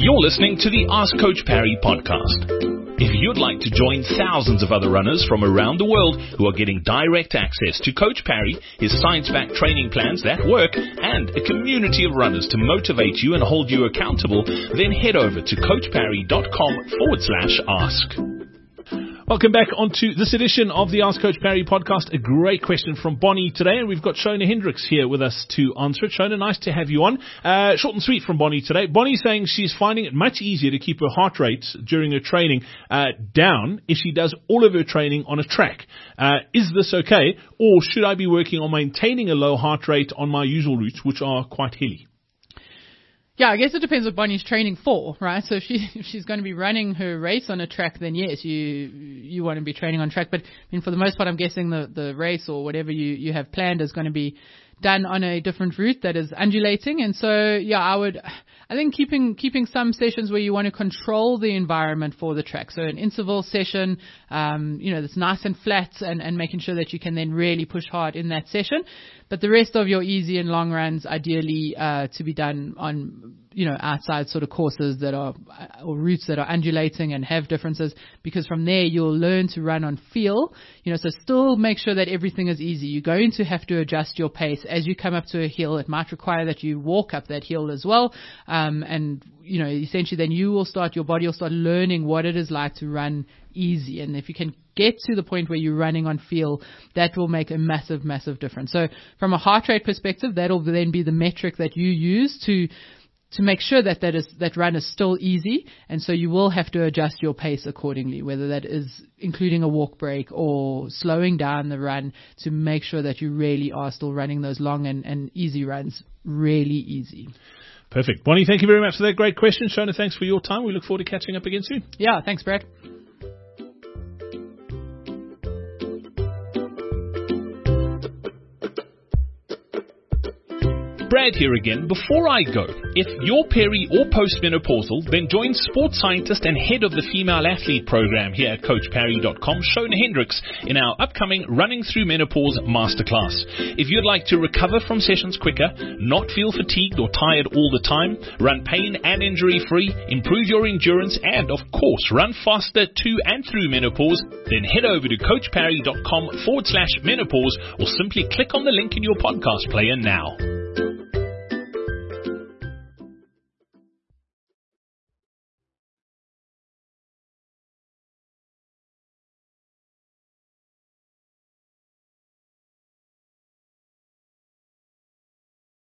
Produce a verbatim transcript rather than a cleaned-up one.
You're listening to the Ask Coach Parry podcast. If you'd like to join thousands of other runners from around the world who are getting direct access to Coach Parry, his science-backed training plans that work, and a community of runners to motivate you and hold you accountable, then head over to coachparry.com forward slash ask. Welcome back onto this edition of the Ask Coach Parry podcast. A great question from Bonnie today, and we've got Shona Hendricks here with us to answer it. Shona, nice to have you on. Uh, short and sweet from Bonnie today. Bonnie's saying she's finding it much easier to keep her heart rate during her training uh, down if she does all of her training on a track. Uh, is this okay, or should I be working on maintaining a low heart rate on my usual routes, which are quite hilly? Yeah, I guess it depends what Bonnie's training for, right? So if, she, if she's going to be running her race on a track, then yes, you you want to be training on track. But I mean, for the most part, I'm guessing the, the race or whatever you, you have planned is going to be done on a different route that is undulating. And so, yeah, I would, I think keeping keeping some sessions where you want to control the environment for the track. So an interval session, um, you know, that's nice and flat, and, and making sure that you can then really push hard in that session. But the rest of your easy and long runs, ideally, uh, to be done on, you know, outside sort of courses that are, or routes that are undulating and have differences, because from there you'll learn to run on feel, you know, so still make sure that everything is easy. You're going to have to adjust your pace as you come up to a hill. It might require that you walk up that hill as well. Um, and, you know, essentially then you will start, your body will start learning what it is like to run easy. And if you can get to the point where you're running on feel, that will make a massive, massive difference. So from a heart rate perspective, that'll then be the metric that you use to to make sure that that is that run is still easy. And so you will have to adjust your pace accordingly, whether that is including a walk break or slowing down the run to make sure that you really are still running those long and, and easy runs really easy. Perfect. Bonnie, thank you very much for that great question. Shona, thanks for your time. We look forward to catching up again soon. Yeah, thanks, Brad. Brad here again. Before I go, if you're peri or postmenopausal, then join sports scientist and head of the female athlete program here at coach parry dot com, Shona Hendricks, in our upcoming Running Through Menopause Masterclass. If you'd like to recover from sessions quicker, not feel fatigued or tired all the time, run pain and injury free, improve your endurance, and of course run faster to and through menopause, then head over to coach parry dot com forward slash menopause, or simply click on the link in your podcast player now.